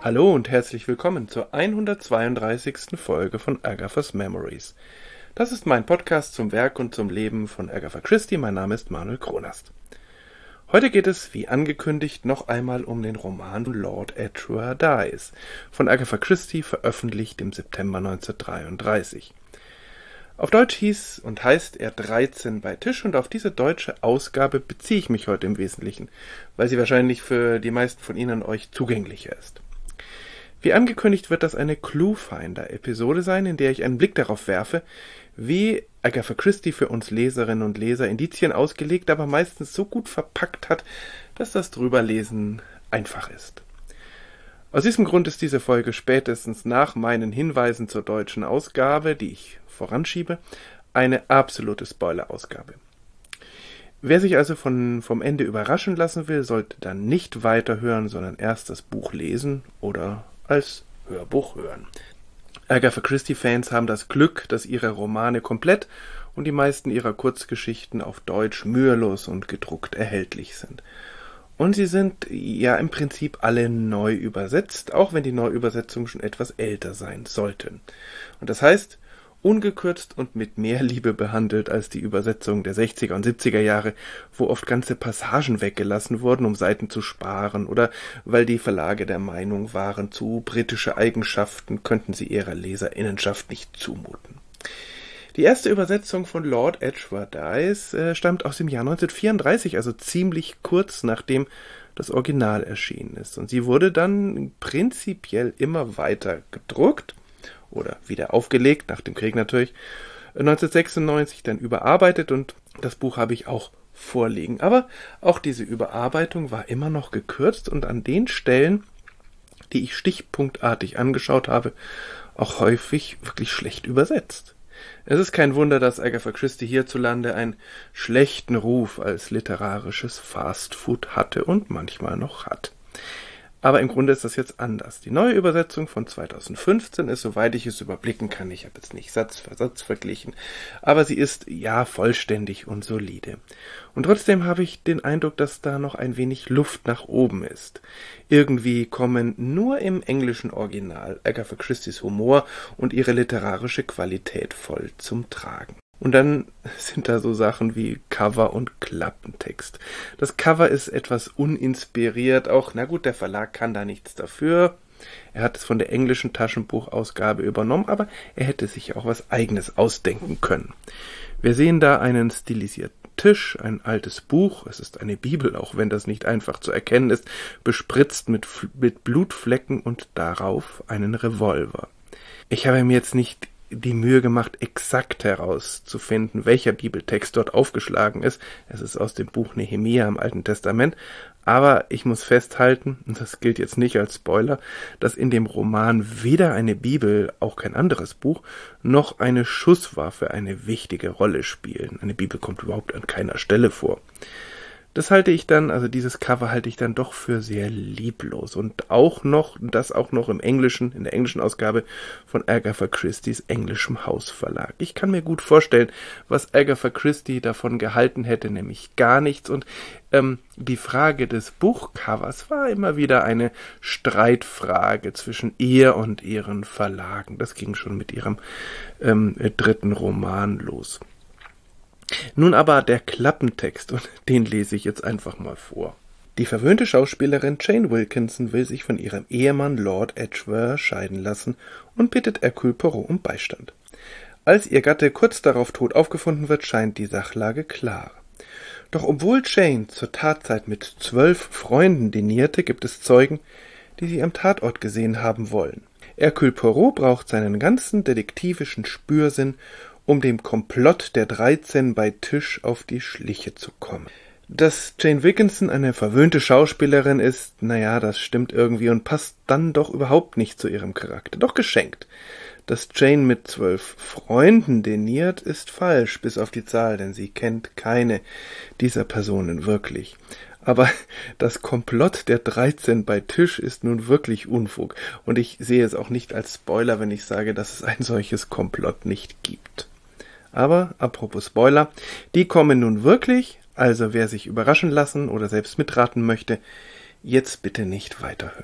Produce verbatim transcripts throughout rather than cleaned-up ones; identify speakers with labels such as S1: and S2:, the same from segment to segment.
S1: Hallo und herzlich willkommen zur hundertzweiunddreißigsten Folge von Agatha's Memories. Das ist mein Podcast zum Werk und zum Leben von Agatha Christie. Mein Name ist Manuel Kronast. Heute geht es, wie angekündigt, noch einmal um den Roman Lord Edgware Dies von Agatha Christie, veröffentlicht im September neunzehnhundertdreiunddreißig. Auf Deutsch hieß und heißt er dreizehn bei Tisch, und auf diese deutsche Ausgabe beziehe ich mich heute im Wesentlichen, weil sie wahrscheinlich für die meisten von Ihnen euch zugänglicher ist. Wie angekündigt wird das eine Cluefinder-Episode sein, in der ich einen Blick darauf werfe, wie Agatha Christie für uns Leserinnen und Leser Indizien ausgelegt, aber meistens so gut verpackt hat, dass das Drüberlesen einfach ist. Aus diesem Grund ist diese Folge spätestens nach meinen Hinweisen zur deutschen Ausgabe, die ich voranschiebe, eine absolute Spoiler-Ausgabe. Wer sich also von, vom Ende überraschen lassen will, sollte dann nicht weiterhören, sondern erst das Buch lesen oder als Hörbuch hören. Agatha Christie-Fans haben das Glück, dass ihre Romane komplett und die meisten ihrer Kurzgeschichten auf Deutsch mühelos und gedruckt erhältlich sind. Und sie sind ja im Prinzip alle neu übersetzt, auch wenn die Neuübersetzungen schon etwas älter sein sollten. Und das heißt, ungekürzt und mit mehr Liebe behandelt als die Übersetzung der sechziger und siebziger Jahre, wo oft ganze Passagen weggelassen wurden, um Seiten zu sparen, oder weil die Verlage der Meinung waren, zu britische Eigenschaften könnten sie ihrer Leserinnenschaft nicht zumuten. Die erste Übersetzung von Lord Edgware Dies äh, stammt aus dem Jahr neunzehnhundertvierunddreißig, also ziemlich kurz nachdem das Original erschienen ist. Und sie wurde dann prinzipiell immer weiter gedruckt, oder wieder aufgelegt, nach dem Krieg natürlich, neunzehnhundertsechsundneunzig dann überarbeitet, und das Buch habe ich auch vorliegen. Aber auch diese Überarbeitung war immer noch gekürzt und an den Stellen, die ich stichpunktartig angeschaut habe, auch häufig wirklich schlecht übersetzt. Es ist kein Wunder, dass Agatha Christie hierzulande einen schlechten Ruf als literarisches Fastfood hatte und manchmal noch hat. Aber im Grunde ist das jetzt anders. Die neue Übersetzung von zweitausendfünfzehn ist, soweit ich es überblicken kann, ich habe jetzt nicht Satz für Satz verglichen, aber sie ist ja vollständig und solide. Und trotzdem habe ich den Eindruck, dass da noch ein wenig Luft nach oben ist. Irgendwie kommen nur im englischen Original Agatha Christies Humor und ihre literarische Qualität voll zum Tragen. Und dann sind da so Sachen wie Cover und Klappentext. Das Cover ist etwas uninspiriert, auch, na gut, der Verlag kann da nichts dafür. Er hat es von der englischen Taschenbuchausgabe übernommen, aber er hätte sich auch was Eigenes ausdenken können. Wir sehen da einen stilisierten Tisch, ein altes Buch, es ist eine Bibel, auch wenn das nicht einfach zu erkennen ist, bespritzt mit, mit Blutflecken und darauf einen Revolver. Ich habe mir jetzt nicht die Mühe gemacht, exakt herauszufinden, welcher Bibeltext dort aufgeschlagen ist. Es ist aus dem Buch Nehemia im Alten Testament, aber ich muss festhalten, und das gilt jetzt nicht als Spoiler, dass in dem Roman weder eine Bibel, auch kein anderes Buch, noch eine Schusswaffe eine wichtige Rolle spielen. Eine Bibel kommt überhaupt an keiner Stelle vor. Das halte ich dann, also dieses Cover halte ich dann doch für sehr lieblos, und auch noch, das auch noch im Englischen, in der englischen Ausgabe von Agatha Christies englischem Hausverlag. Ich kann mir gut vorstellen, was Agatha Christie davon gehalten hätte, nämlich gar nichts, und ähm, die Frage des Buchcovers war immer wieder eine Streitfrage zwischen ihr und ihren Verlagen. Das ging schon mit ihrem ähm, dritten Roman los. Nun aber der Klappentext, und den lese ich jetzt einfach mal vor. Die verwöhnte Schauspielerin Jane Wilkinson will sich von ihrem Ehemann Lord Edgware scheiden lassen und bittet Hercule Poirot um Beistand. Als ihr Gatte kurz darauf tot aufgefunden wird, scheint die Sachlage klar. Doch obwohl Jane zur Tatzeit mit zwölf Freunden dinierte, gibt es Zeugen, die sie am Tatort gesehen haben wollen. Hercule Poirot braucht seinen ganzen detektivischen Spürsinn, um dem Komplott der dreizehn bei Tisch auf die Schliche zu kommen. Dass Jane Wilkinson eine verwöhnte Schauspielerin ist, naja, das stimmt irgendwie und passt dann doch überhaupt nicht zu ihrem Charakter. Doch geschenkt. Dass Jane mit zwölf Freunden diniert, ist falsch, bis auf die Zahl, denn sie kennt keine dieser Personen wirklich. Aber das Komplott der dreizehn bei Tisch ist nun wirklich Unfug, und ich sehe es auch nicht als Spoiler, wenn ich sage, dass es ein solches Komplott nicht gibt. Aber, apropos Spoiler, die kommen nun wirklich, also wer sich überraschen lassen oder selbst mitraten möchte, jetzt bitte nicht weiterhören.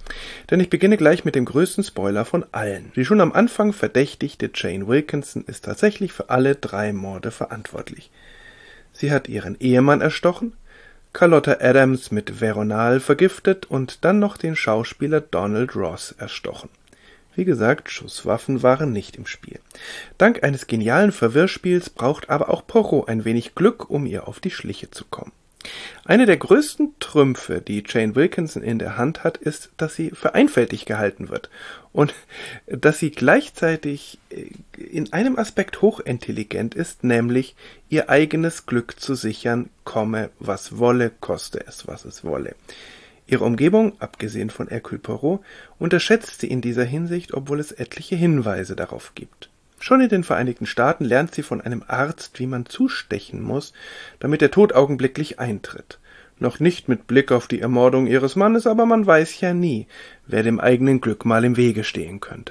S1: Denn ich beginne gleich mit dem größten Spoiler von allen. Die schon am Anfang verdächtigte Jane Wilkinson ist tatsächlich für alle drei Morde verantwortlich. Sie hat ihren Ehemann erstochen, Carlotta Adams mit Veronal vergiftet und dann noch den Schauspieler Donald Ross erstochen. Wie gesagt, Schusswaffen waren nicht im Spiel. Dank eines genialen Verwirrspiels braucht aber auch Poirot ein wenig Glück, um ihr auf die Schliche zu kommen. Eine der größten Trümpfe, die Jane Wilkinson in der Hand hat, ist, dass sie für einfältig gehalten wird und dass sie gleichzeitig in einem Aspekt hochintelligent ist, nämlich ihr eigenes Glück zu sichern, komme was wolle, koste es, was es wolle. Ihre Umgebung, abgesehen von Hercule Poirot, unterschätzt sie in dieser Hinsicht, obwohl es etliche Hinweise darauf gibt. Schon in den Vereinigten Staaten lernt sie von einem Arzt, wie man zustechen muss, damit der Tod augenblicklich eintritt. Noch nicht mit Blick auf die Ermordung ihres Mannes, aber man weiß ja nie, wer dem eigenen Glück mal im Wege stehen könnte.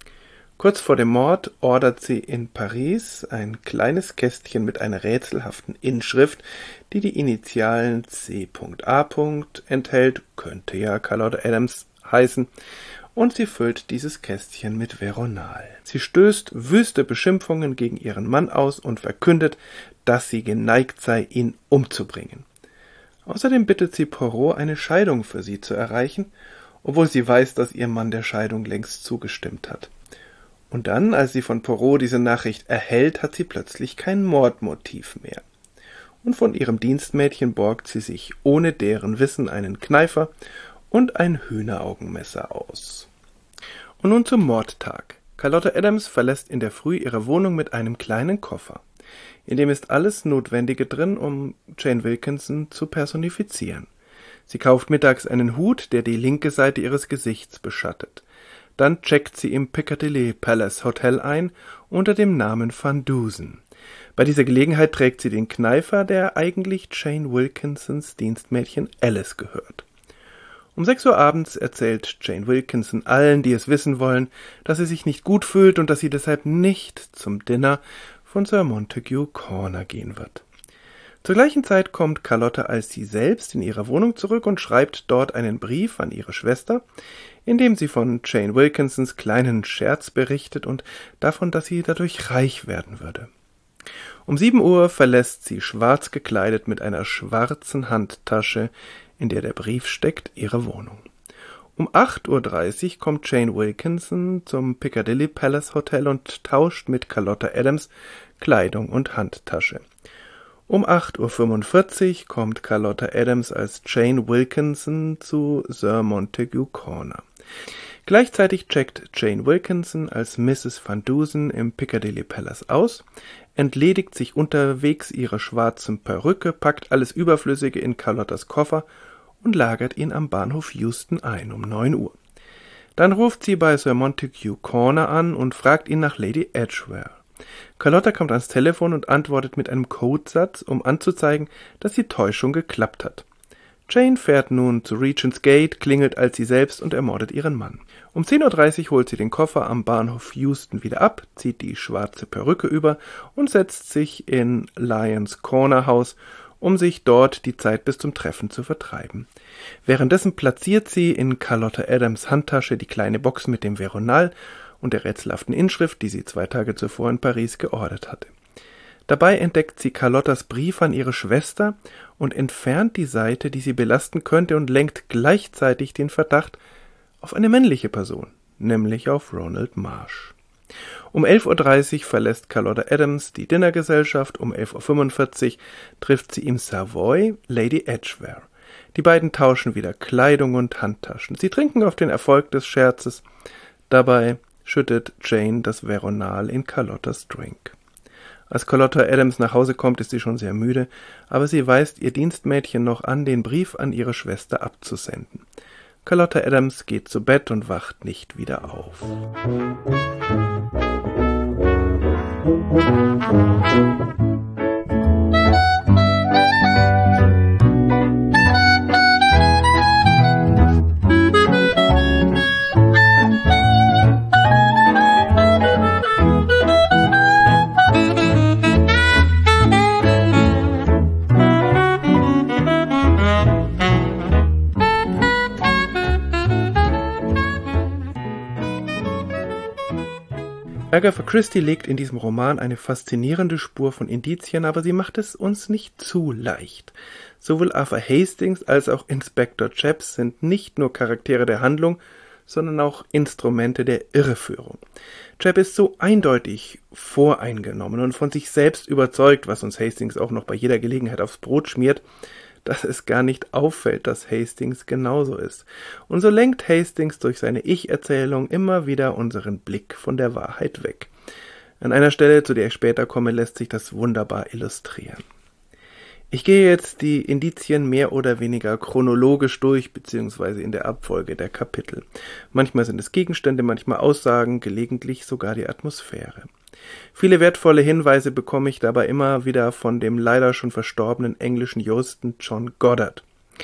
S1: Kurz vor dem Mord ordert sie in Paris ein kleines Kästchen mit einer rätselhaften Inschrift, die die Initialen C A enthält, könnte ja Carlotta Adams heißen, und sie füllt dieses Kästchen mit Veronal. Sie stößt wüste Beschimpfungen gegen ihren Mann aus und verkündet, dass sie geneigt sei, ihn umzubringen. Außerdem bittet sie Poirot, eine Scheidung für sie zu erreichen, obwohl sie weiß, dass ihr Mann der Scheidung längst zugestimmt hat. Und dann, als sie von Poirot diese Nachricht erhält, hat sie plötzlich kein Mordmotiv mehr. Und von ihrem Dienstmädchen borgt sie sich ohne deren Wissen einen Kneifer und ein Hühneraugenmesser aus. Und nun zum Mordtag. Carlotta Adams verlässt in der Früh ihre Wohnung mit einem kleinen Koffer. In dem ist alles Notwendige drin, um Jane Wilkinson zu personifizieren. Sie kauft mittags einen Hut, der die linke Seite ihres Gesichts beschattet. Dann checkt sie im Piccadilly Palace Hotel ein, unter dem Namen Van Dusen. Bei dieser Gelegenheit trägt sie den Kneifer, der eigentlich Jane Wilkinsons Dienstmädchen Alice gehört. Um sechs Uhr abends erzählt Jane Wilkinson allen, die es wissen wollen, dass sie sich nicht gut fühlt und dass sie deshalb nicht zum Dinner von Sir Montague Corner gehen wird. Zur gleichen Zeit kommt Carlotta als sie selbst in ihre Wohnung zurück und schreibt dort einen Brief an ihre Schwester, in dem sie von Jane Wilkinsons kleinen Scherz berichtet und davon, dass sie dadurch reich werden würde. Um sieben Uhr verlässt sie schwarz gekleidet mit einer schwarzen Handtasche, in der der Brief steckt, ihre Wohnung. Um acht Uhr dreißig kommt Jane Wilkinson zum Piccadilly Palace Hotel und tauscht mit Carlotta Adams Kleidung und Handtasche. Um acht Uhr fünfundvierzig kommt Carlotta Adams als Jane Wilkinson zu Sir Montague Corner. Gleichzeitig checkt Jane Wilkinson als Misses Van Dusen im Piccadilly Palace aus, entledigt sich unterwegs ihrer schwarzen Perücke, packt alles Überflüssige in Carlottas Koffer und lagert ihn am Bahnhof Euston ein um neun Uhr. Dann ruft sie bei Sir Montague Corner an und fragt ihn nach Lady Edgware. Carlotta kommt ans Telefon und antwortet mit einem Codesatz, um anzuzeigen, dass die Täuschung geklappt hat. Jane fährt nun zu Regent's Gate, klingelt als sie selbst und ermordet ihren Mann. Um zehn Uhr dreißig holt sie den Koffer am Bahnhof Euston wieder ab, zieht die schwarze Perücke über und setzt sich in Lions Corner House, um sich dort die Zeit bis zum Treffen zu vertreiben. Währenddessen platziert sie in Carlotta Adams Handtasche die kleine Box mit dem Veronal und der rätselhaften Inschrift, die sie zwei Tage zuvor in Paris geordert hatte. Dabei entdeckt sie Carlottas Brief an ihre Schwester und entfernt die Seite, die sie belasten könnte, und lenkt gleichzeitig den Verdacht auf eine männliche Person, nämlich auf Ronald Marsh. Um elf Uhr dreißig verlässt Carlotta Adams die Dinnergesellschaft, um elf Uhr fünfundvierzig trifft sie im Savoy Lady Edgware. Die beiden tauschen wieder Kleidung und Handtaschen. Sie trinken auf den Erfolg des Scherzes. Dabei schüttet Jane das Veronal in Carlottas Drink. Als Carlotta Adams nach Hause kommt, ist sie schon sehr müde, aber sie weist ihr Dienstmädchen noch an, den Brief an ihre Schwester abzusenden. Carlotta Adams geht zu Bett und wacht nicht wieder auf. Agatha Christie legt in diesem Roman eine faszinierende Spur von Indizien, aber sie macht es uns nicht zu leicht. Sowohl Arthur Hastings als auch Inspektor Chaps sind nicht nur Charaktere der Handlung, sondern auch Instrumente der Irreführung. Chap ist so eindeutig voreingenommen und von sich selbst überzeugt, was uns Hastings auch noch bei jeder Gelegenheit aufs Brot schmiert, dass es gar nicht auffällt, dass Hastings genauso ist. Und so lenkt Hastings durch seine Ich-Erzählung immer wieder unseren Blick von der Wahrheit weg. An einer Stelle, zu der ich später komme, lässt sich das wunderbar illustrieren. Ich gehe jetzt die Indizien mehr oder weniger chronologisch durch, beziehungsweise in der Abfolge der Kapitel. Manchmal sind es Gegenstände, manchmal Aussagen, gelegentlich sogar die Atmosphäre. Viele wertvolle Hinweise bekomme ich dabei immer wieder von dem leider schon verstorbenen englischen Juristen John Goddard.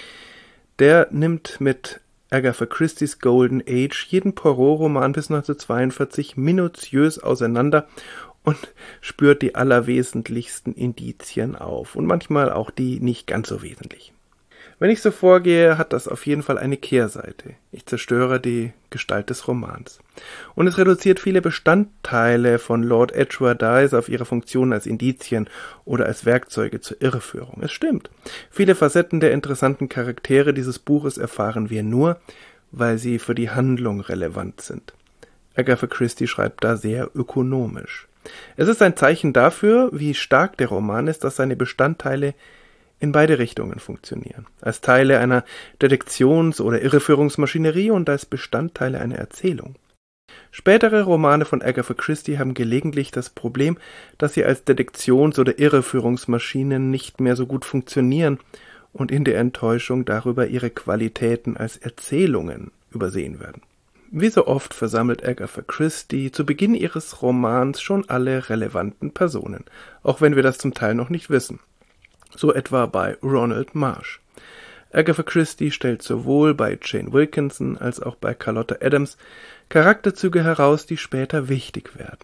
S1: Der nimmt mit Agatha Christie's Golden Age jeden Poirot-Roman bis neunzehnhundertzweiundvierzig minutiös auseinander und spürt die allerwesentlichsten Indizien auf und manchmal auch die nicht ganz so wesentlichen. Wenn ich so vorgehe, hat das auf jeden Fall eine Kehrseite. Ich zerstöre die Gestalt des Romans. Und es reduziert viele Bestandteile von Lord Edgeworth Dice auf ihre Funktion als Indizien oder als Werkzeuge zur Irreführung. Es stimmt. Viele Facetten der interessanten Charaktere dieses Buches erfahren wir nur, weil sie für die Handlung relevant sind. Agatha Christie schreibt da sehr ökonomisch. Es ist ein Zeichen dafür, wie stark der Roman ist, dass seine Bestandteile in beide Richtungen funktionieren. Als Teile einer Detektions- oder Irreführungsmaschinerie und als Bestandteile einer Erzählung. Spätere Romane von Agatha Christie haben gelegentlich das Problem, dass sie als Detektions- oder Irreführungsmaschinen nicht mehr so gut funktionieren und in der Enttäuschung darüber ihre Qualitäten als Erzählungen übersehen werden. Wie so oft versammelt Agatha Christie zu Beginn ihres Romans schon alle relevanten Personen, auch wenn wir das zum Teil noch nicht wissen. So etwa bei Ronald Marsh. Agatha Christie stellt sowohl bei Jane Wilkinson als auch bei Carlotta Adams Charakterzüge heraus, die später wichtig werden.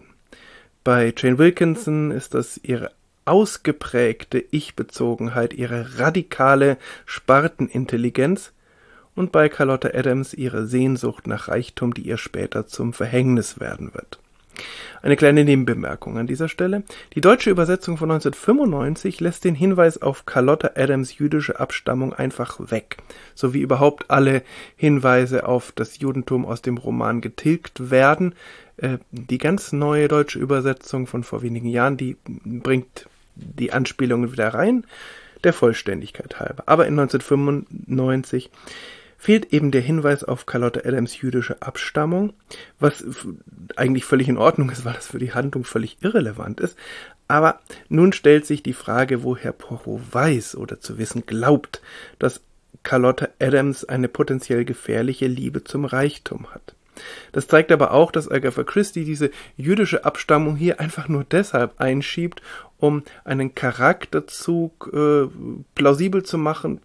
S1: Bei Jane Wilkinson ist das ihre ausgeprägte Ich-Bezogenheit, ihre radikale Spartenintelligenz und bei Carlotta Adams ihre Sehnsucht nach Reichtum, die ihr später zum Verhängnis werden wird. Eine kleine Nebenbemerkung an dieser Stelle. Die deutsche Übersetzung von neunzehnhundertfünfundneunzig lässt den Hinweis auf Carlotta Adams jüdische Abstammung einfach weg, sowie überhaupt alle Hinweise auf das Judentum aus dem Roman getilgt werden. Äh, die ganz neue deutsche Übersetzung von vor wenigen Jahren, die bringt die Anspielungen wieder rein, der Vollständigkeit halber. Aber in neunzehnhundertfünfundneunzig fehlt eben der Hinweis auf Carlotta Adams jüdische Abstammung, was eigentlich völlig in Ordnung ist, weil das für die Handlung völlig irrelevant ist. Aber nun stellt sich die Frage, woher Poirot weiß oder zu wissen glaubt, dass Carlotta Adams eine potenziell gefährliche Liebe zum Reichtum hat. Das zeigt aber auch, dass Agatha Christie diese jüdische Abstammung hier einfach nur deshalb einschiebt, um einen Charakterzug äh, plausibel zu machen,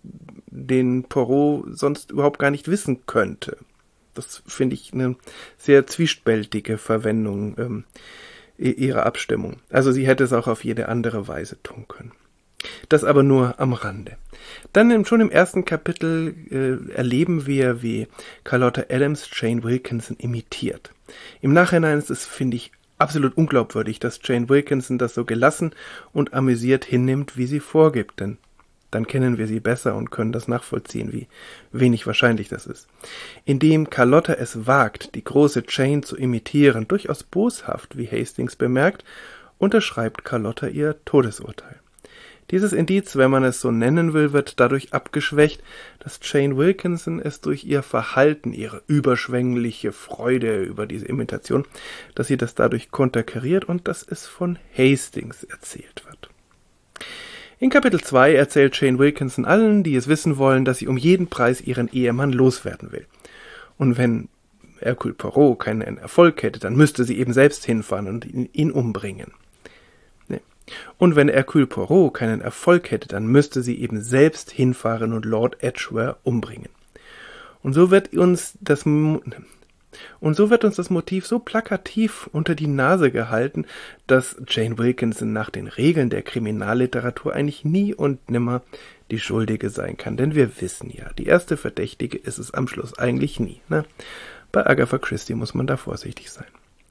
S1: den Poirot sonst überhaupt gar nicht wissen könnte. Das finde ich eine sehr zwiespältige Verwendung ähm, ihrer Abstimmung. Also sie hätte es auch auf jede andere Weise tun können. Das aber nur am Rande. Dann schon im ersten Kapitel äh, erleben wir, wie Carlotta Adams Jane Wilkinson imitiert. Im Nachhinein ist es, finde ich, absolut unglaubwürdig, dass Jane Wilkinson das so gelassen und amüsiert hinnimmt, wie sie vorgibt, denn dann kennen wir sie besser und können das nachvollziehen, wie wenig wahrscheinlich das ist. Indem Carlotta es wagt, die große Jane zu imitieren, durchaus boshaft, wie Hastings bemerkt, unterschreibt Carlotta ihr Todesurteil. Dieses Indiz, wenn man es so nennen will, wird dadurch abgeschwächt, dass Jane Wilkinson es durch ihr Verhalten, ihre überschwängliche Freude über diese Imitation, dass sie das dadurch konterkariert und dass es von Hastings erzählt wird. In Kapitel zwei erzählt Jane Wilkinson allen, die es wissen wollen, dass sie um jeden Preis ihren Ehemann loswerden will. Und wenn Hercule Poirot keinen Erfolg hätte, dann müsste sie eben selbst hinfahren und ihn, ihn umbringen. Und wenn Hercule Poirot keinen Erfolg hätte, dann müsste sie eben selbst hinfahren und Lord Edgeworth umbringen. Und so wird uns das und so wird uns das Motiv so plakativ unter die Nase gehalten, dass Jane Wilkinson nach den Regeln der Kriminalliteratur eigentlich nie und nimmer die Schuldige sein kann. Denn wir wissen ja, die erste Verdächtige ist es am Schluss eigentlich nie. Ne? Bei Agatha Christie muss man da vorsichtig sein.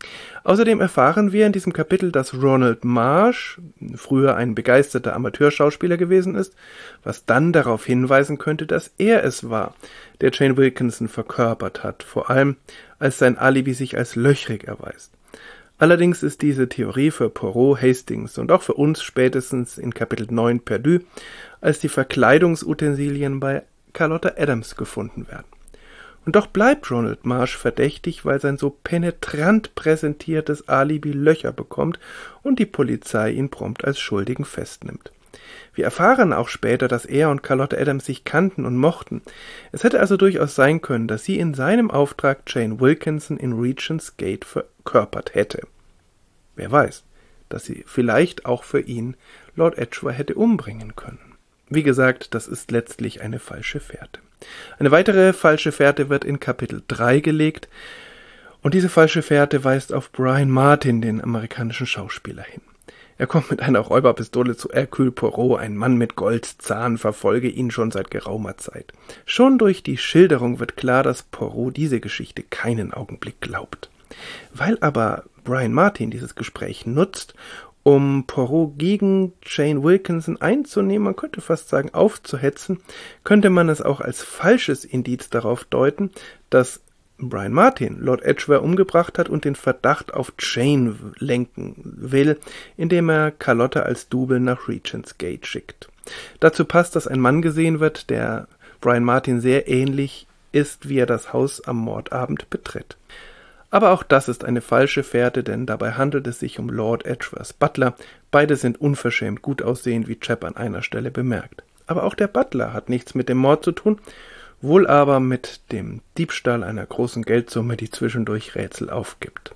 S1: Außerdem erfahren wir in diesem Kapitel, dass Ronald Marsh früher ein begeisterter Amateurschauspieler gewesen ist, was dann darauf hinweisen könnte, dass er es war, der Jane Wilkinson verkörpert hat, vor allem als sein Alibi sich als löchrig erweist. Allerdings ist diese Theorie für Poirot, Hastings und auch für uns spätestens in Kapitel neun perdu, als die Verkleidungsutensilien bei Carlotta Adams gefunden werden. Und doch bleibt Ronald Marsh verdächtig, weil sein so penetrant präsentiertes Alibi Löcher bekommt und die Polizei ihn prompt als Schuldigen festnimmt. Wir erfahren auch später, dass er und Carlotta Adams sich kannten und mochten. Es hätte also durchaus sein können, dass sie in seinem Auftrag Jane Wilkinson in Regent's Gate verkörpert hätte. Wer weiß, dass sie vielleicht auch für ihn Lord Edgware hätte umbringen können. Wie gesagt, das ist letztlich eine falsche Fährte. Eine weitere falsche Fährte wird in Kapitel drei gelegt, und diese falsche Fährte weist auf Brian Martin, den amerikanischen Schauspieler, hin. Er kommt mit einer Räuberpistole zu Hercule Poirot, ein Mann mit Goldzahn verfolge ihn schon seit geraumer Zeit. Schon durch die Schilderung wird klar, dass Poirot diese Geschichte keinen Augenblick glaubt. Weil aber Brian Martin dieses Gespräch nutzt, um Poirot gegen Jane Wilkinson einzunehmen, man könnte fast sagen aufzuhetzen, könnte man es auch als falsches Indiz darauf deuten, dass Brian Martin Lord Edgware umgebracht hat und den Verdacht auf Jane lenken will, indem er Carlotta als Double nach Regent's Gate schickt. Dazu passt, dass ein Mann gesehen wird, der Brian Martin sehr ähnlich ist, wie er das Haus am Mordabend betritt. Aber auch das ist eine falsche Fährte, denn dabei handelt es sich um Lord Edgwares Butler. Beide sind unverschämt gut aussehend, wie Chap an einer Stelle bemerkt. Aber auch der Butler hat nichts mit dem Mord zu tun, wohl aber mit dem Diebstahl einer großen Geldsumme, die zwischendurch Rätsel aufgibt.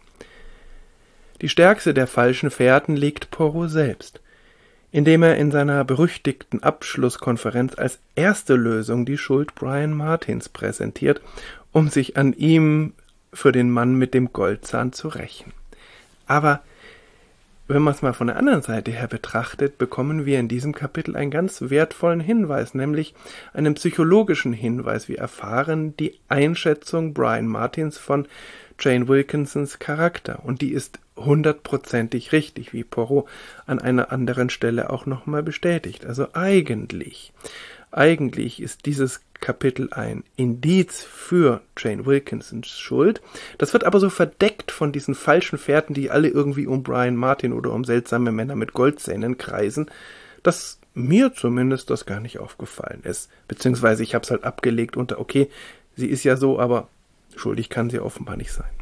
S1: Die stärkste der falschen Fährten legt Poirot selbst, indem er in seiner berüchtigten Abschlusskonferenz als erste Lösung die Schuld Brian Martins präsentiert, um sich an ihm für den Mann mit dem Goldzahn zu rächen. Aber wenn man es mal von der anderen Seite her betrachtet, bekommen wir in diesem Kapitel einen ganz wertvollen Hinweis, nämlich einen psychologischen Hinweis. Wir erfahren die Einschätzung Brian Martins von Jane Wilkinsons Charakter, und die ist hundertprozentig richtig, wie Poirot an einer anderen Stelle auch nochmal bestätigt. Also eigentlich, eigentlich ist dieses Kapitel ein Indiz für Jane Wilkinsons Schuld. Das wird aber so verdeckt von diesen falschen Fährten, die alle irgendwie um Brian Martin oder um seltsame Männer mit Goldzähnen kreisen, dass mir zumindest das gar nicht aufgefallen ist. Beziehungsweise ich habe es halt abgelegt unter, okay, sie ist ja so, aber schuldig kann sie offenbar nicht sein.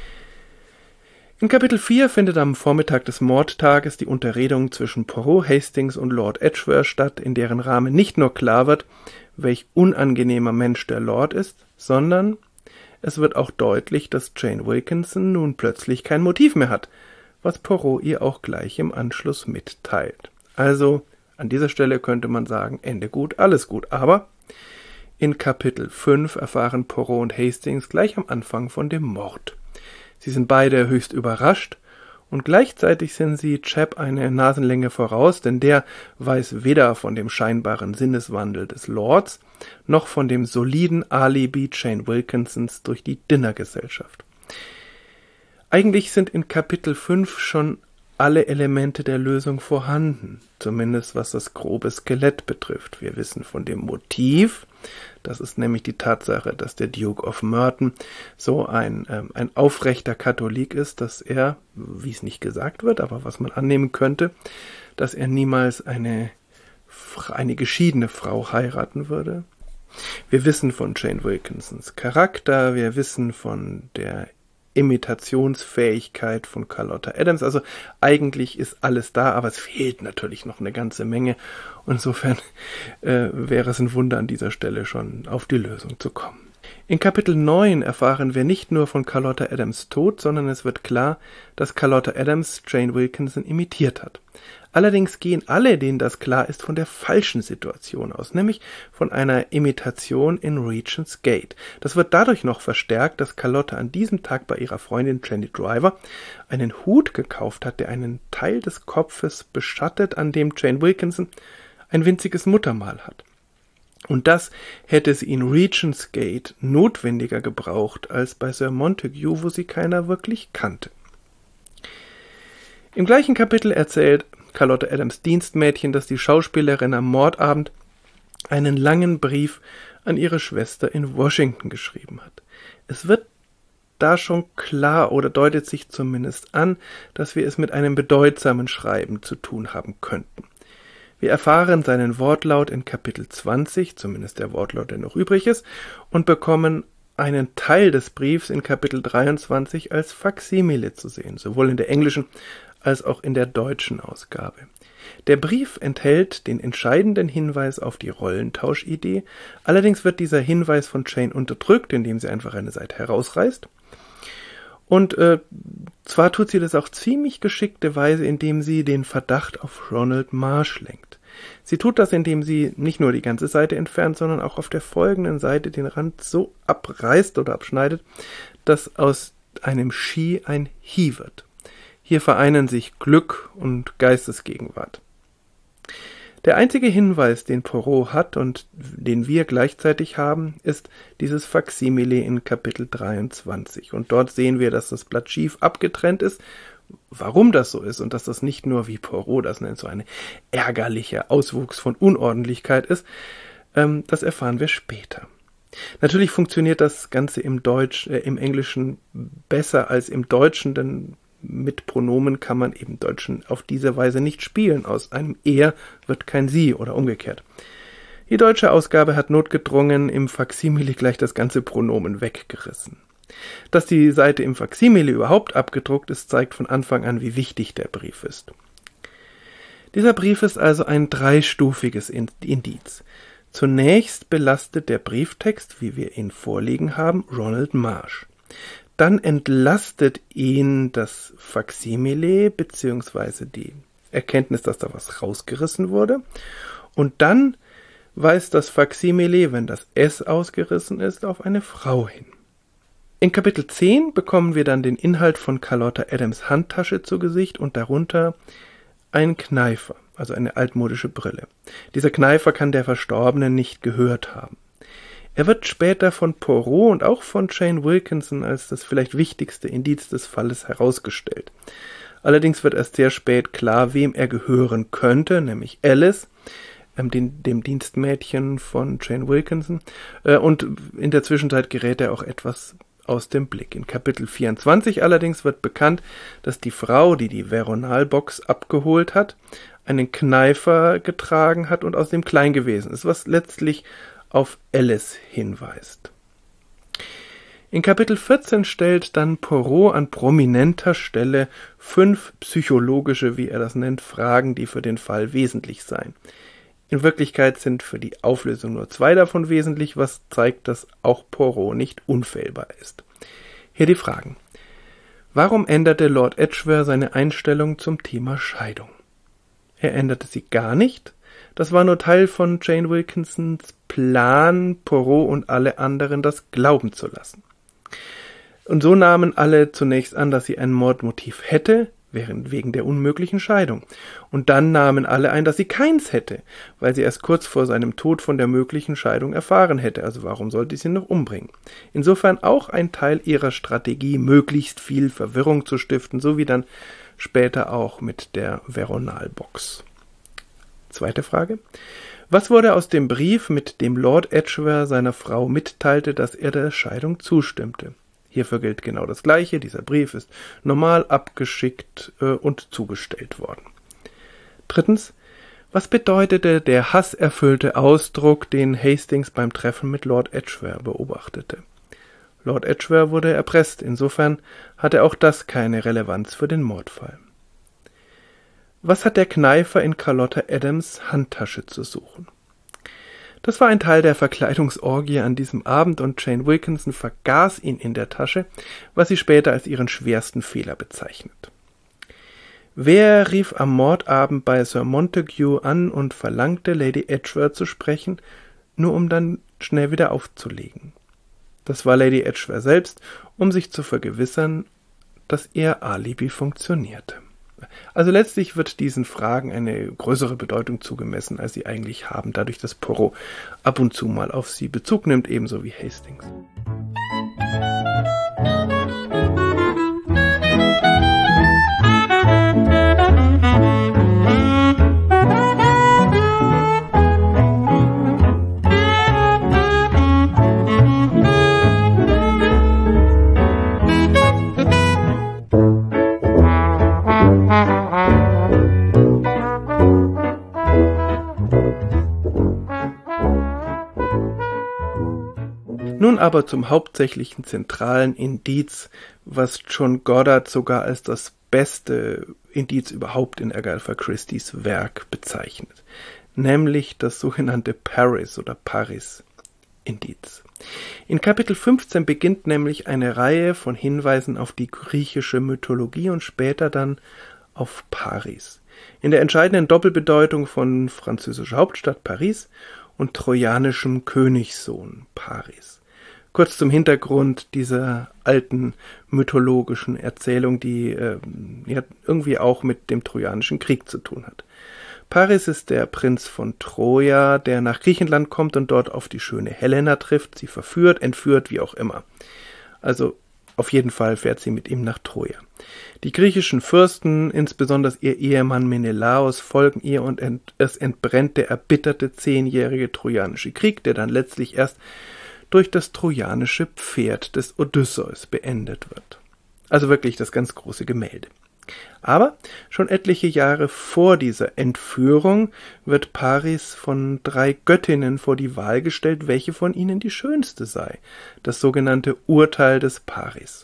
S1: In Kapitel vier findet am Vormittag des Mordtages die Unterredung zwischen Poirot, Hastings und Lord Edgware statt, in deren Rahmen nicht nur klar wird, welch unangenehmer Mensch der Lord ist, sondern es wird auch deutlich, dass Jane Wilkinson nun plötzlich kein Motiv mehr hat, was Poirot ihr auch gleich im Anschluss mitteilt. Also, an dieser Stelle könnte man sagen, Ende gut, alles gut, aber in Kapitel fünf erfahren Poirot und Hastings gleich am Anfang von dem Mord. Sie sind beide höchst überrascht, und gleichzeitig sind sie Chap eine Nasenlänge voraus, denn der weiß weder von dem scheinbaren Sinneswandel des Lords, noch von dem soliden Alibi Jane Wilkinsons durch die Dinnergesellschaft. Eigentlich sind in Kapitel fünf schon alle Elemente der Lösung vorhanden, zumindest was das grobe Skelett betrifft. Wir wissen von dem Motiv, das ist nämlich die Tatsache, dass der Duke of Merton so ein, ähm, ein aufrechter Katholik ist, dass er, wie es nicht gesagt wird, aber was man annehmen könnte, dass er niemals eine, eine geschiedene Frau heiraten würde. Wir wissen von Jane Wilkinsons Charakter, wir wissen von der Imitationsfähigkeit von Carlotta Adams. Also eigentlich ist alles da, aber es fehlt natürlich noch eine ganze Menge. Und insofern äh, wäre es ein Wunder, an dieser Stelle schon auf die Lösung zu kommen. In Kapitel neun erfahren wir nicht nur von Carlotta Adams Tod, sondern es wird klar, dass Carlotta Adams Jane Wilkinson imitiert hat. Allerdings gehen alle, denen das klar ist, von der falschen Situation aus, nämlich von einer Imitation in Regent's Gate. Das wird dadurch noch verstärkt, dass Carlotta an diesem Tag bei ihrer Freundin Jenny Driver einen Hut gekauft hat, der einen Teil des Kopfes beschattet, an dem Jane Wilkinson ein winziges Muttermal hat. Und das hätte sie in Regent's Gate notwendiger gebraucht als bei Sir Montague, wo sie keiner wirklich kannte. Im gleichen Kapitel erzählt Carlotta Adams Dienstmädchen, dass die Schauspielerin am Mordabend einen langen Brief an ihre Schwester in Washington geschrieben hat. Es wird da schon klar oder deutet sich zumindest an, dass wir es mit einem bedeutsamen Schreiben zu tun haben könnten. Wir erfahren seinen Wortlaut in Kapitel zwanzig, zumindest der Wortlaut, der noch übrig ist, und bekommen einen Teil des Briefs in Kapitel dreiundzwanzig als Faksimile zu sehen, sowohl in der englischen als auch in der deutschen Ausgabe. Der Brief enthält den entscheidenden Hinweis auf die Rollentauschidee, allerdings wird dieser Hinweis von Jane unterdrückt, indem sie einfach eine Seite herausreißt. Und äh, zwar tut sie das auf ziemlich geschickte Weise, indem sie den Verdacht auf Ronald Marsh lenkt. Sie tut das, indem sie nicht nur die ganze Seite entfernt, sondern auch auf der folgenden Seite den Rand so abreißt oder abschneidet, dass aus einem She ein He wird. Hier vereinen sich Glück und Geistesgegenwart. Der einzige Hinweis, den Poirot hat und den wir gleichzeitig haben, ist dieses Faksimile in Kapitel dreiundzwanzig. Und dort sehen wir, dass das Blatt schief abgetrennt ist. Warum das so ist und dass das nicht nur, wie Poirot das nennt, so ein ärgerlicher Auswuchs von Unordentlichkeit ist, ähm, das erfahren wir später. Natürlich funktioniert das Ganze im Deutsch, äh, im Englischen besser als im Deutschen, denn mit Pronomen kann man eben Deutschen auf diese Weise nicht spielen. Aus einem er wird kein sie oder umgekehrt. Die deutsche Ausgabe hat notgedrungen im Faksimile gleich das ganze Pronomen weggerissen. Dass die Seite im Faksimile überhaupt abgedruckt ist, zeigt von Anfang an, wie wichtig der Brief ist. Dieser Brief ist also ein dreistufiges Indiz. Zunächst belastet der Brieftext, wie wir ihn vorliegen haben, Ronald Marsh. Dann entlastet ihn das Faksimile bzw. die Erkenntnis, dass da was rausgerissen wurde. Und dann weist das Faksimile, wenn das S ausgerissen ist, auf eine Frau hin. In Kapitel zehn bekommen wir dann den Inhalt von Carlotta Adams Handtasche zu Gesicht und darunter ein Kneifer, also eine altmodische Brille. Dieser Kneifer kann der Verstorbene nicht gehört haben. Er wird später von Poirot und auch von Jane Wilkinson als das vielleicht wichtigste Indiz des Falles herausgestellt. Allerdings wird erst sehr spät klar, wem er gehören könnte, nämlich Alice, ähm, dem, dem Dienstmädchen von Jane Wilkinson, äh, und in der Zwischenzeit gerät er auch etwas aus dem Blick. In Kapitel vierundzwanzig allerdings wird bekannt, dass die Frau, die die Veronal-Box abgeholt hat, einen Kneifer getragen hat und aus dem klein gewesen ist, was letztlich auf Alice hinweist. In Kapitel vierzehn stellt dann Poirot an prominenter Stelle fünf psychologische, wie er das nennt, Fragen, die für den Fall wesentlich seien. In Wirklichkeit sind für die Auflösung nur zwei davon wesentlich, was zeigt, dass auch Poirot nicht unfehlbar ist. Hier die Fragen. Warum änderte Lord Edgware seine Einstellung zum Thema Scheidung? Er änderte sie gar nicht. Das war nur Teil von Jane Wilkinsons Plan, Poirot und alle anderen das glauben zu lassen. Und so nahmen alle zunächst an, dass sie ein Mordmotiv hätte, während wegen der unmöglichen Scheidung. Und dann nahmen alle ein, dass sie keins hätte, weil sie erst kurz vor seinem Tod von der möglichen Scheidung erfahren hätte. Also warum sollte sie ihn noch umbringen? Insofern auch ein Teil ihrer Strategie, möglichst viel Verwirrung zu stiften, so wie dann später auch mit der Veronal-Box. Zweite Frage. Was wurde aus dem Brief, mit dem Lord Edgware seiner Frau mitteilte, dass er der Scheidung zustimmte? Hierfür gilt genau das Gleiche. Dieser Brief ist normal abgeschickt äh, und zugestellt worden. Drittens. Was bedeutete der hasserfüllte Ausdruck, den Hastings beim Treffen mit Lord Edgware beobachtete? Lord Edgware wurde erpresst. Insofern hatte auch das keine Relevanz für den Mordfall. Was hat der Kneifer in Carlotta Adams Handtasche zu suchen? Das war ein Teil der Verkleidungsorgie an diesem Abend und Jane Wilkinson vergaß ihn in der Tasche, was sie später als ihren schwersten Fehler bezeichnet. Wer rief am Mordabend bei Sir Montague an und verlangte, Lady Edgware zu sprechen, nur um dann schnell wieder aufzulegen? Das war Lady Edgware selbst, um sich zu vergewissern, dass ihr Alibi funktionierte. Also letztlich wird diesen Fragen eine größere Bedeutung zugemessen, als sie eigentlich haben, dadurch, dass Poirot ab und zu mal auf sie Bezug nimmt, ebenso wie Hastings. Nun aber zum hauptsächlichen zentralen Indiz, was John Goddard sogar als das beste Indiz überhaupt in Agatha Christies Werk bezeichnet, nämlich das sogenannte Paris oder Paris-Indiz. In Kapitel fünfzehn beginnt nämlich eine Reihe von Hinweisen auf die griechische Mythologie und später dann auf Paris. In der entscheidenden Doppelbedeutung von französischer Hauptstadt Paris und trojanischem Königssohn Paris. Kurz zum Hintergrund dieser alten mythologischen Erzählung, die äh, ja, irgendwie auch mit dem Trojanischen Krieg zu tun hat. Paris ist der Prinz von Troja, der nach Griechenland kommt und dort auf die schöne Helena trifft, sie verführt, entführt, wie auch immer. Also auf jeden Fall fährt sie mit ihm nach Troja. Die griechischen Fürsten, insbesondere ihr Ehemann Menelaos, folgen ihr und ent- es entbrennt der erbitterte zehnjährige Trojanische Krieg, der dann letztlich erst durch das trojanische Pferd des Odysseus beendet wird. Also wirklich das ganz große Gemälde. Aber schon etliche Jahre vor dieser Entführung wird Paris von drei Göttinnen vor die Wahl gestellt, welche von ihnen die schönste sei, das sogenannte Urteil des Paris.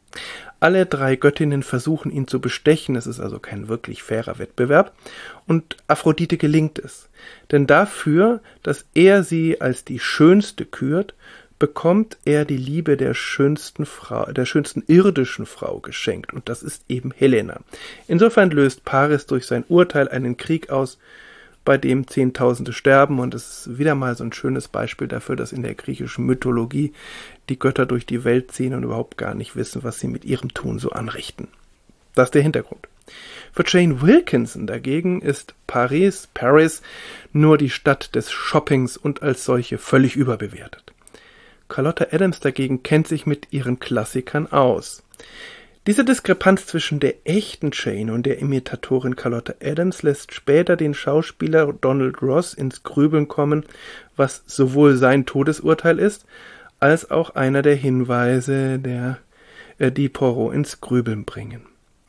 S1: Alle drei Göttinnen versuchen ihn zu bestechen, es ist also kein wirklich fairer Wettbewerb, und Aphrodite gelingt es. Denn dafür, dass er sie als die schönste kürt, bekommt er die Liebe der schönsten Frau, der schönsten irdischen Frau geschenkt, und das ist eben Helena. Insofern löst Paris durch sein Urteil einen Krieg aus, bei dem Zehntausende sterben, und es ist wieder mal so ein schönes Beispiel dafür, dass in der griechischen Mythologie die Götter durch die Welt ziehen und überhaupt gar nicht wissen, was sie mit ihrem Tun so anrichten. Das ist der Hintergrund. Für Jane Wilkinson dagegen ist Paris, Paris nur die Stadt des Shoppings und als solche völlig überbewertet. Carlotta Adams dagegen kennt sich mit ihren Klassikern aus. Diese Diskrepanz zwischen der echten Jane und der Imitatorin Carlotta Adams lässt später den Schauspieler Donald Ross ins Grübeln kommen, was sowohl sein Todesurteil ist, als auch einer der Hinweise, der, äh, die Poirot ins Grübeln bringen.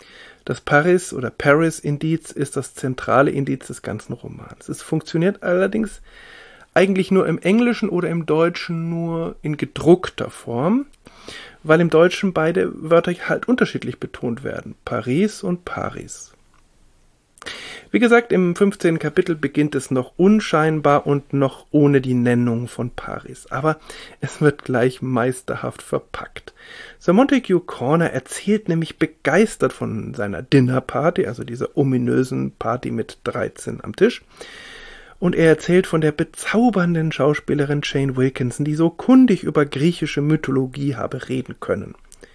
S1: Das Paris- oder Paris-Indiz ist das zentrale Indiz des ganzen Romans. Es funktioniert allerdings eigentlich nur im Englischen oder im Deutschen nur in gedruckter Form, weil im Deutschen beide Wörter halt unterschiedlich betont werden. Paris und Paris. Wie gesagt, im fünfzehnten Kapitel beginnt es noch unscheinbar und noch ohne die Nennung von Paris. Aber es wird gleich meisterhaft verpackt. Sir Montague Corner erzählt nämlich begeistert von seiner Dinnerparty, also dieser ominösen Party mit dreizehn am Tisch. Und er erzählt von der bezaubernden Schauspielerin Jane Wilkinson, die so kundig über griechische Mythologie habe reden können.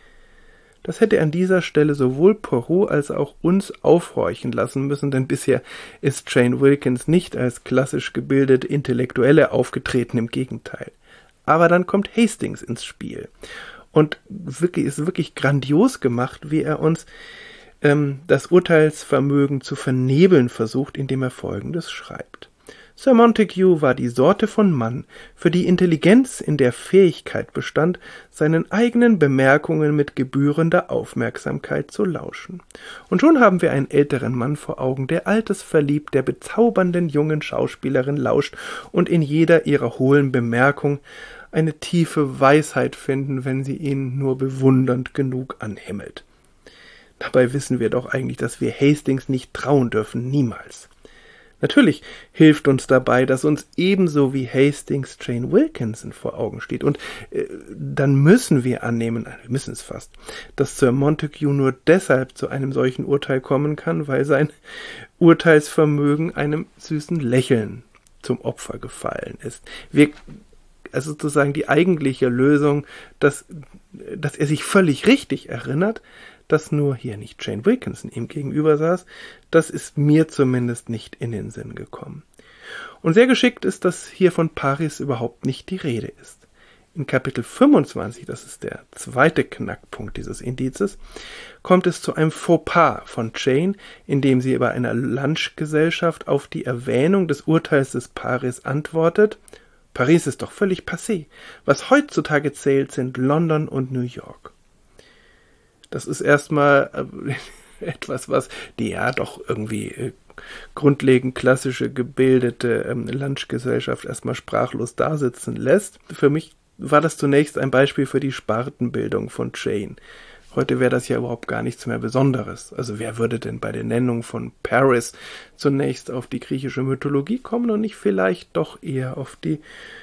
S1: Das hätte an dieser Stelle sowohl Poirot als auch uns aufhorchen lassen müssen, denn bisher ist Jane Wilkins nicht als klassisch gebildete Intellektuelle aufgetreten, im Gegenteil. Aber dann kommt Hastings ins Spiel und wirklich, ist wirklich grandios gemacht, wie er uns ähm, das Urteilsvermögen zu vernebeln versucht, indem er Folgendes schreibt. Sir Montague war die Sorte von Mann, für die Intelligenz in der Fähigkeit bestand, seinen eigenen Bemerkungen mit gebührender Aufmerksamkeit zu lauschen. Und schon haben wir einen älteren Mann vor Augen, der altersverliebt der bezaubernden jungen Schauspielerin lauscht und in jeder ihrer hohlen Bemerkung eine tiefe Weisheit finden, wenn sie ihn nur bewundernd genug anhimmelt. Dabei wissen wir doch eigentlich, dass wir Hastings nicht trauen dürfen, niemals. Natürlich hilft uns dabei, dass uns ebenso wie Hastings Jane Wilkinson vor Augen steht. Und äh, dann müssen wir annehmen, wir müssen es fast, dass Sir Montague nur deshalb zu einem solchen Urteil kommen kann, weil sein Urteilsvermögen einem süßen Lächeln zum Opfer gefallen ist. Wir, also sozusagen die eigentliche Lösung, dass, dass er sich völlig richtig erinnert, dass nur hier nicht Jane Wilkinson ihm gegenüber saß, das ist mir zumindest nicht in den Sinn gekommen. Und sehr geschickt ist, dass hier von Paris überhaupt nicht die Rede ist. In Kapitel fünfundzwanzig, das ist der zweite Knackpunkt dieses Indizes, kommt es zu einem Fauxpas von Jane, indem sie bei einer Lunchgesellschaft auf die Erwähnung des Urteils des Paris antwortet: Paris ist doch völlig passé. Was heutzutage zählt, sind London und New York. Das ist erstmal äh, etwas, was die ja doch irgendwie äh, grundlegend klassische, gebildete ähm, Lunchgesellschaft erstmal sprachlos dasitzen lässt. Für mich war das zunächst ein Beispiel für die Spartenbildung von Jane. Heute wäre das ja überhaupt gar nichts mehr Besonderes. Also wer würde denn bei der Nennung von Paris zunächst auf die griechische Mythologie kommen und nicht vielleicht doch eher auf die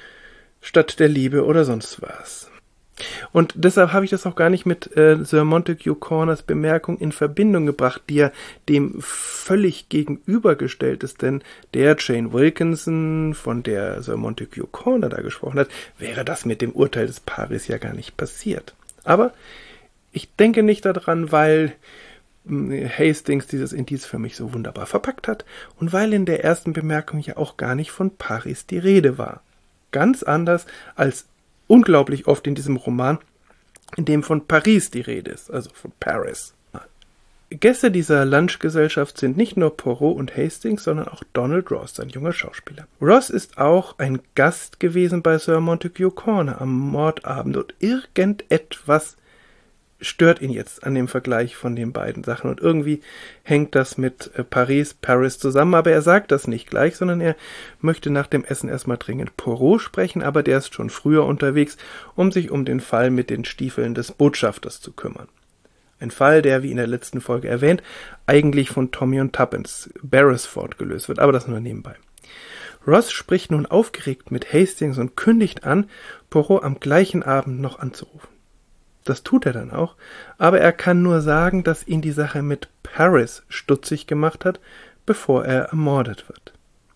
S1: Stadt der Liebe oder sonst was? Und deshalb habe ich das auch gar nicht mit äh, Sir Montague Corners Bemerkung in Verbindung gebracht, die ja dem völlig gegenübergestellt ist, denn der Jane Wilkinson, von der Sir Montague Corner da gesprochen hat, wäre das mit dem Urteil des Paris ja gar nicht passiert. Aber ich denke nicht daran, weil Hastings dieses Indiz für mich so wunderbar verpackt hat und weil in der ersten Bemerkung ja auch gar nicht von Paris die Rede war. Ganz anders als unglaublich oft in diesem Roman, in dem von Paris die Rede ist, also von Paris. Gäste dieser Lunchgesellschaft sind nicht nur Poirot und Hastings, sondern auch Donald Ross, ein junger Schauspieler. Ross ist auch ein Gast gewesen bei Sir Montague Corner am Mordabend und irgendetwas stört ihn jetzt an dem Vergleich von den beiden Sachen. Und irgendwie hängt das mit äh, Paris, Paris zusammen, aber er sagt das nicht gleich, sondern er möchte nach dem Essen erstmal dringend Poirot sprechen, aber der ist schon früher unterwegs, um sich um den Fall mit den Stiefeln des Botschafters zu kümmern. Ein Fall, der, wie in der letzten Folge erwähnt, eigentlich von Tommy und Tuppence, Beresford, gelöst wird, aber das nur nebenbei. Ross spricht nun aufgeregt mit Hastings und kündigt an, Poirot am gleichen Abend noch anzurufen. Das tut er dann auch, aber er kann nur sagen, dass ihn die Sache mit Paris stutzig gemacht hat, bevor er ermordet wird.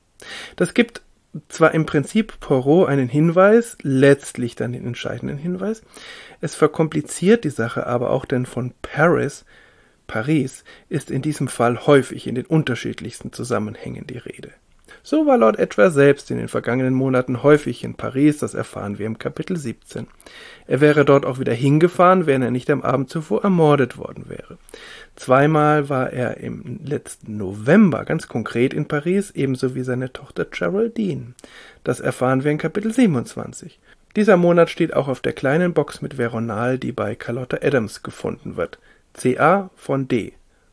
S1: Das gibt zwar im Prinzip Poirot einen Hinweis, letztlich dann den entscheidenden Hinweis, es verkompliziert die Sache aber auch, denn von Paris, Paris, ist in diesem Fall häufig in den unterschiedlichsten Zusammenhängen die Rede. So war Lord Edgware selbst in den vergangenen Monaten häufig in Paris, das erfahren wir im Kapitel siebzehn. Er wäre dort auch wieder hingefahren, wenn er nicht am Abend zuvor ermordet worden wäre. Zweimal war er im letzten November ganz konkret in Paris, ebenso wie seine Tochter Geraldine. Das erfahren wir in Kapitel siebenundzwanzig. Dieser Monat steht auch auf der kleinen Box mit Veronal, die bei Carlotta Adams gefunden wird. C A von D.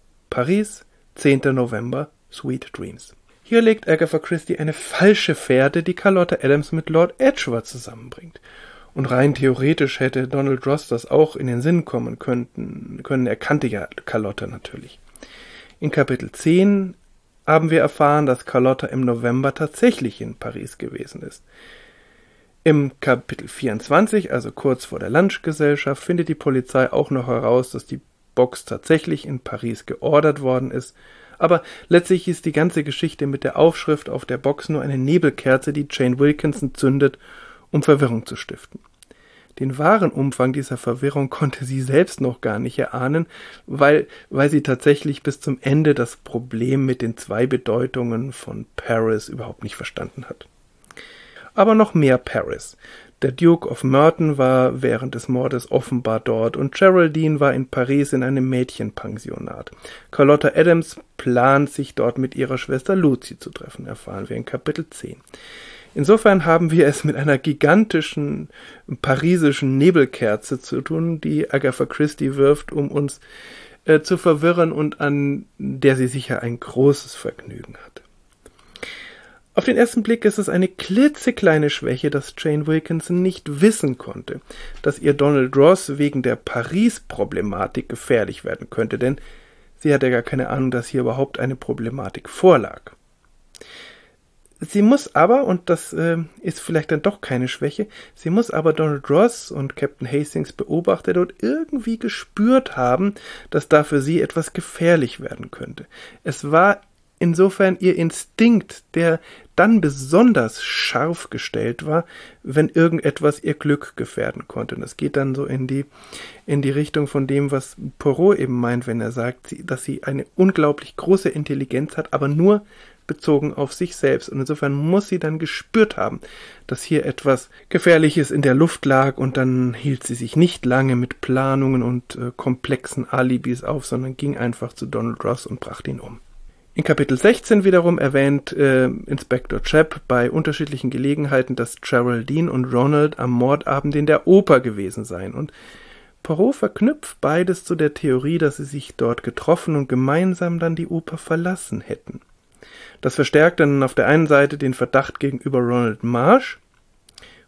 S1: Paris, zehnter November, Sweet Dreams. Hier legt Agatha Christie eine falsche Fährte, die Carlotta Adams mit Lord Edgware zusammenbringt. Und rein theoretisch hätte Donald Ross das auch in den Sinn kommen können, können. Er kannte ja Carlotta natürlich. In Kapitel zehn haben wir erfahren, dass Carlotta im November tatsächlich in Paris gewesen ist. Im Kapitel vierundzwanzig, also kurz vor der Lunchgesellschaft, findet die Polizei auch noch heraus, dass die Box tatsächlich in Paris geordert worden ist. Aber letztlich ist die ganze Geschichte mit der Aufschrift auf der Box nur eine Nebelkerze, die Jane Wilkinson zündet, um Verwirrung zu stiften. Den wahren Umfang dieser Verwirrung konnte sie selbst noch gar nicht erahnen, weil, weil sie tatsächlich bis zum Ende das Problem mit den zwei Bedeutungen von Paris überhaupt nicht verstanden hat. Aber noch mehr Paris. Der Duke of Merton war während des Mordes offenbar dort und Geraldine war in Paris in einem Mädchenpensionat. Carlotta Adams plant, sich dort mit ihrer Schwester Lucy zu treffen, erfahren wir in Kapitel zehn. Insofern haben wir es mit einer gigantischen parisischen Nebelkerze zu tun, die Agatha Christie wirft, um uns äh, zu verwirren und an der sie sicher ein großes Vergnügen hat. Auf den ersten Blick ist es eine klitzekleine Schwäche, dass Jane Wilkinson nicht wissen konnte, dass ihr Donald Ross wegen der Paris-Problematik gefährlich werden könnte, denn sie hatte gar keine Ahnung, dass hier überhaupt eine Problematik vorlag. Sie muss aber, und das äh, ist vielleicht dann doch keine Schwäche, sie muss aber Donald Ross und Captain Hastings beobachtet und irgendwie gespürt haben, dass da für sie etwas gefährlich werden könnte. Es war insofern ihr Instinkt, der dann besonders scharf gestellt war, wenn irgendetwas ihr Glück gefährden konnte. Und das geht dann so in die, in die Richtung von dem, was Poirot eben meint, wenn er sagt, dass sie eine unglaublich große Intelligenz hat, aber nur bezogen auf sich selbst. Und insofern muss sie dann gespürt haben, dass hier etwas Gefährliches in der Luft lag, und dann hielt sie sich nicht lange mit Planungen und äh, komplexen Alibis auf, sondern ging einfach zu Donald Ross und brachte ihn um. In Kapitel sechzehn wiederum erwähnt äh, Inspektor Chapp bei unterschiedlichen Gelegenheiten, dass Geraldine und Ronald am Mordabend in der Oper gewesen seien, und Poirot verknüpft beides zu der Theorie, dass sie sich dort getroffen und gemeinsam dann die Oper verlassen hätten. Das verstärkt dann auf der einen Seite den Verdacht gegenüber Ronald Marsh,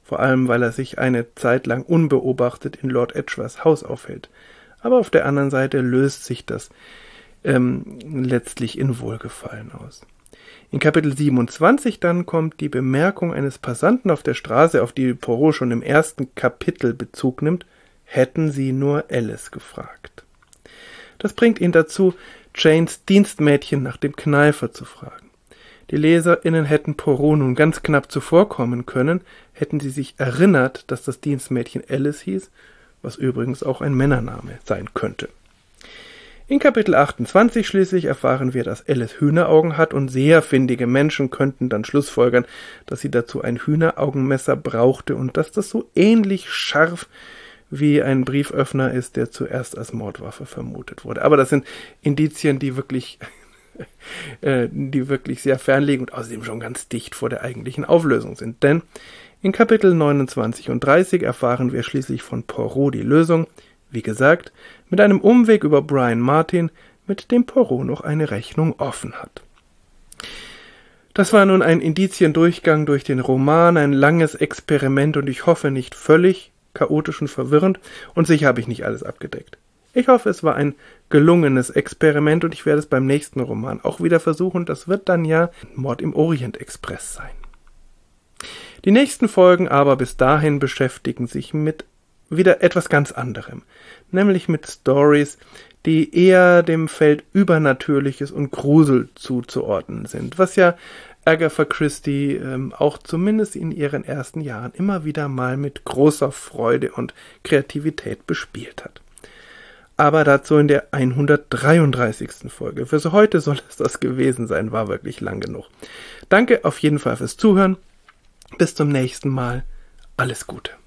S1: vor allem weil er sich eine Zeit lang unbeobachtet in Lord Edgwares Haus aufhält. Aber auf der anderen Seite löst sich das ähm, letztlich in Wohlgefallen aus. In Kapitel siebenundzwanzig dann kommt die Bemerkung eines Passanten auf der Straße, auf die Poirot schon im ersten Kapitel Bezug nimmt: Hätten Sie nur Alice gefragt. Das bringt ihn dazu, Janes Dienstmädchen nach dem Kneifer zu fragen. Die LeserInnen hätten Poirot nun ganz knapp zuvorkommen können, hätten sie sich erinnert, dass das Dienstmädchen Alice hieß, was übrigens auch ein Männername sein könnte. In Kapitel achtundzwanzig schließlich erfahren wir, dass Alice Hühneraugen hat, und sehr findige Menschen könnten dann schlussfolgern, dass sie dazu ein Hühneraugenmesser brauchte und dass das so ähnlich scharf wie ein Brieföffner ist, der zuerst als Mordwaffe vermutet wurde. Aber das sind Indizien, die wirklich, äh, die wirklich sehr fern liegen und außerdem schon ganz dicht vor der eigentlichen Auflösung sind. Denn in Kapitel neunundzwanzig und dreißig erfahren wir schließlich von Poirot die Lösung, wie gesagt, mit einem Umweg über Brian Martin, mit dem Poirot noch eine Rechnung offen hat. Das war nun ein Indiziendurchgang durch den Roman, ein langes Experiment und ich hoffe nicht völlig chaotisch und verwirrend, und sicher habe ich nicht alles abgedeckt. Ich hoffe, es war ein gelungenes Experiment und ich werde es beim nächsten Roman auch wieder versuchen. Das wird dann ja Mord im Orient Express sein. Die nächsten Folgen aber bis dahin beschäftigen sich mit wieder etwas ganz anderem, nämlich mit Stories, die eher dem Feld Übernatürliches und Grusel zuzuordnen sind, was ja Agatha Christie ähm, auch zumindest in ihren ersten Jahren immer wieder mal mit großer Freude und Kreativität bespielt hat. Aber dazu in der hundertdreiunddreißigsten Folge. Für so heute soll es das gewesen sein, war wirklich lang genug. Danke auf jeden Fall fürs Zuhören. Bis zum nächsten Mal. Alles Gute.